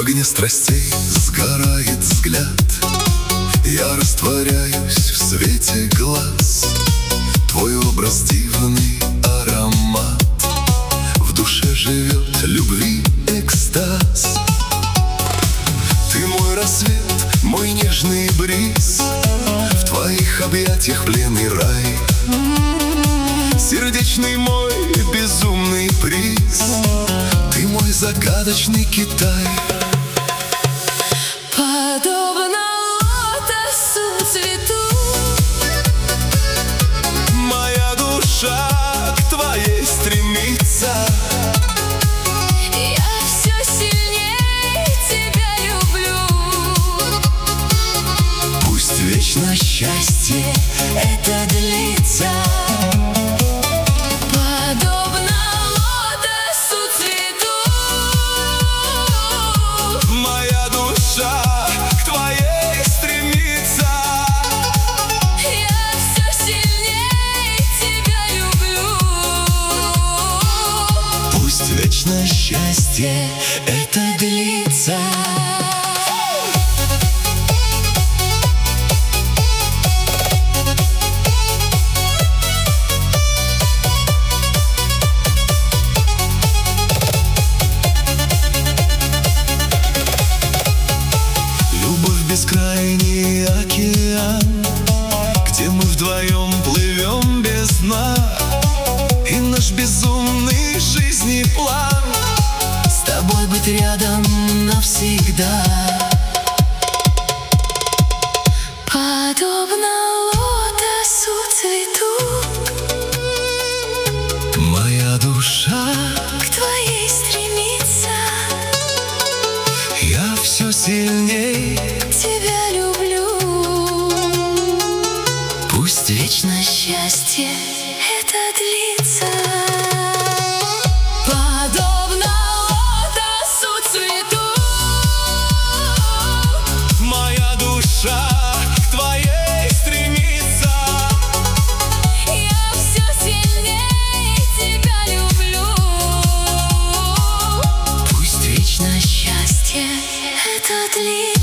огне страстей сгорает взгляд. Я растворяюсь в свете глаз. Твой образ дивный аромат. В душе живет любви экстаз. Ты мой рассвет, мой нежный бриз. В твоих объятиях пленный рай. Сердечный мой безумный приз. Ты мой загадочный Китай. Подобно лотосу цвету, моя душа к твоей стремится. я все сильнее тебя люблю. Пусть вечно счастье это длится. Подобно лотосу цвету, Моя душа к твоей стремится. я все сильнее тебя люблю. Пусть вечно счастье это длится. Бескрайний океан, где мы вдвоем плывем без дна. И наш безумный жизни план с тобой быть рядом навсегда. Подобно лотосу цвету, Моя душа к твоей стремится. я все сильней Тебя люблю. пусть Вечно счастье это длится. Подобно лотосу цвету, моя душа к твоей стремится. я все сильнее тебя люблю. Пусть Вечно счастье это длится.